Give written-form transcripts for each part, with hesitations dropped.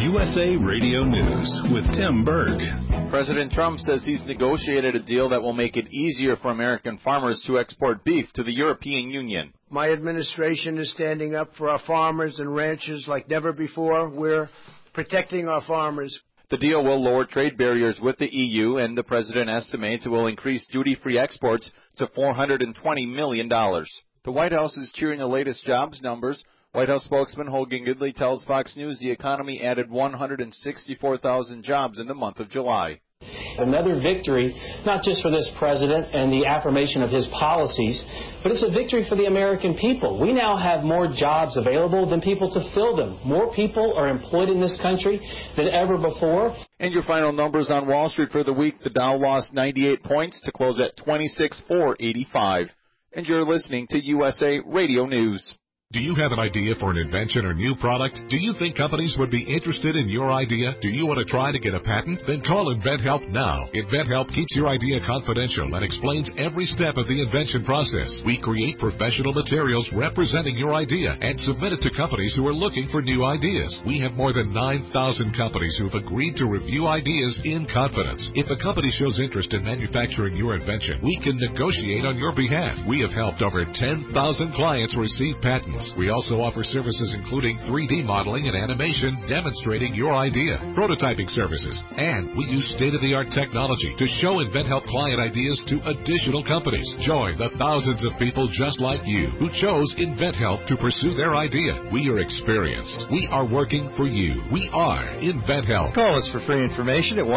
USA Radio News with Tim Berg. President Trump says he's negotiated a deal that will make it easier for American farmers to export beef to the European Union. My administration is standing up for our farmers and ranchers like never before. We're protecting our farmers. The deal will lower trade barriers with the EU, and the president estimates it will increase duty-free exports to $420 million. The White House is cheering the latest jobs numbers. White House spokesman Hogan Gidley tells Fox News the economy added 164,000 jobs in the month of July. Another victory, not just for this president and the affirmation of his policies, but it's a victory for the American people. We now have more jobs available than people to fill them. More people are employed in this country than ever before. And your final numbers on Wall Street for the week. The Dow lost 98 points to close at 26,485. And you're listening to USA Radio News. Do you have an idea for an invention or new product? Do you think companies would be interested in your idea? Do you want to try to get a patent? Then call InventHelp now. InventHelp keeps your idea confidential and explains every step of the invention process. We create professional materials representing your idea and submit it to companies who are looking for new ideas. We have more than 9,000 companies who have agreed to review ideas in confidence. If a company shows interest in manufacturing your invention, we can negotiate on your behalf. We have helped over 10,000 clients receive patents. We also offer services including 3D modeling and animation demonstrating your idea, prototyping services, and we use state-of-the-art technology to show InventHelp client ideas to additional companies. Join the thousands of people just like you who chose InventHelp to pursue their idea. We are experienced. We are working for you. We are InventHelp. Call us for free information at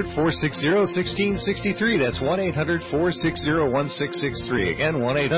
1-800-460-1663. That's 1-800-460-1663. Again,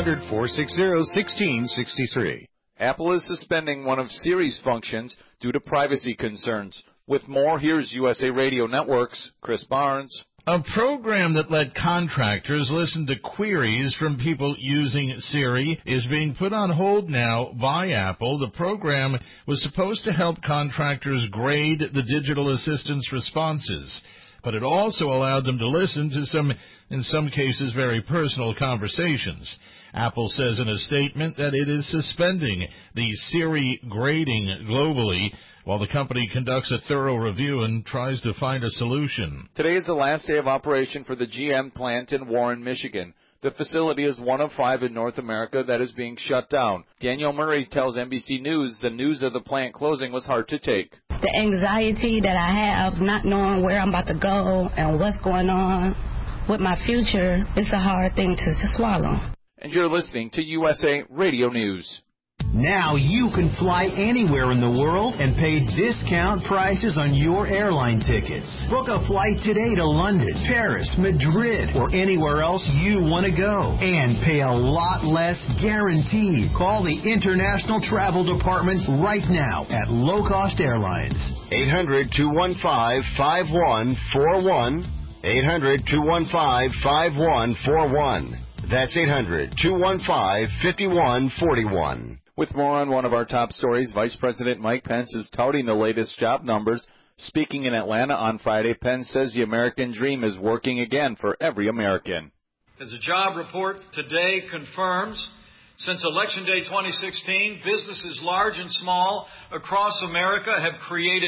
1-800-460-1663. Apple is suspending one of Siri's functions due to privacy concerns. With more, here's USA Radio Network's Chris Barnes. A program that let contractors listen to queries from people using Siri is being put on hold now by Apple. The program was supposed to help contractors grade the digital assistant's responses, but it also allowed them to listen to in some cases, very personal conversations. Apple says in a statement that it is suspending the Siri grading globally while the company conducts a thorough review and tries to find a solution. Today is the last day of operation for the GM plant in Warren, Michigan. The facility is one of 5 in North America that is being shut down. Danielle Murray tells NBC News the news of the plant closing was hard to take. The anxiety that I have, not knowing where I'm about to go and what's going on with my future, it's a hard thing to swallow. And you're listening to USA Radio News. Now you can fly anywhere in the world and pay discount prices on your airline tickets. Book a flight today to London, Paris, Madrid, or anywhere else you want to go. And pay a lot less guaranteed. Call the International Travel Department right now at Low Cost Airlines. 800-215-5141. 800-215-5141. That's 800-215-5141. With more on one of our top stories, Vice President Mike Pence is touting the latest job numbers. Speaking in Atlanta on Friday, Pence says the American dream is working again for every American. As a job report today confirms, since Election Day 2016, businesses large and small across America have created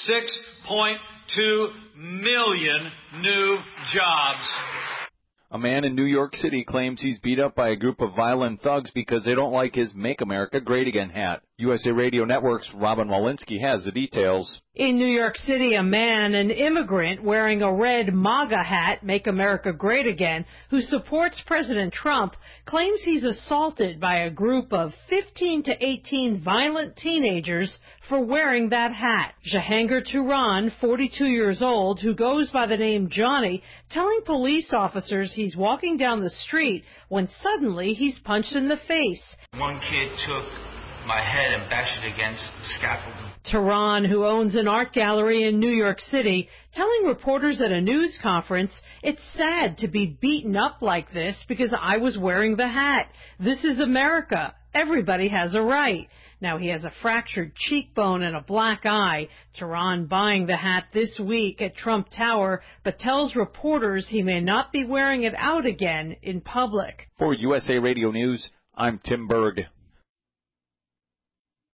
6.2 million new jobs. A man in New York City claims he's beat up by a group of violent thugs because they don't like his Make America Great Again hat. USA Radio Network's Robin Walensky has the details. In New York City, a man, an immigrant wearing a red MAGA hat, Make America Great Again, who supports President Trump, claims he's assaulted by a group of 15 to 18 violent teenagers for wearing that hat. Jahangir Turan, 42 years old, who goes by the name Johnny, telling police officers he's walking down the street when suddenly he's punched in the face. One kid took my head and bashed it against the scaffolding. Turan, who owns an art gallery in New York City, telling reporters at a news conference, "It's sad to be beaten up like this because I was wearing the hat. This is America. Everybody has a right." Now he has a fractured cheekbone and a black eye. Turan buying the hat this week at Trump Tower, but tells reporters he may not be wearing it out again in public. For USA Radio News, I'm Tim Berg.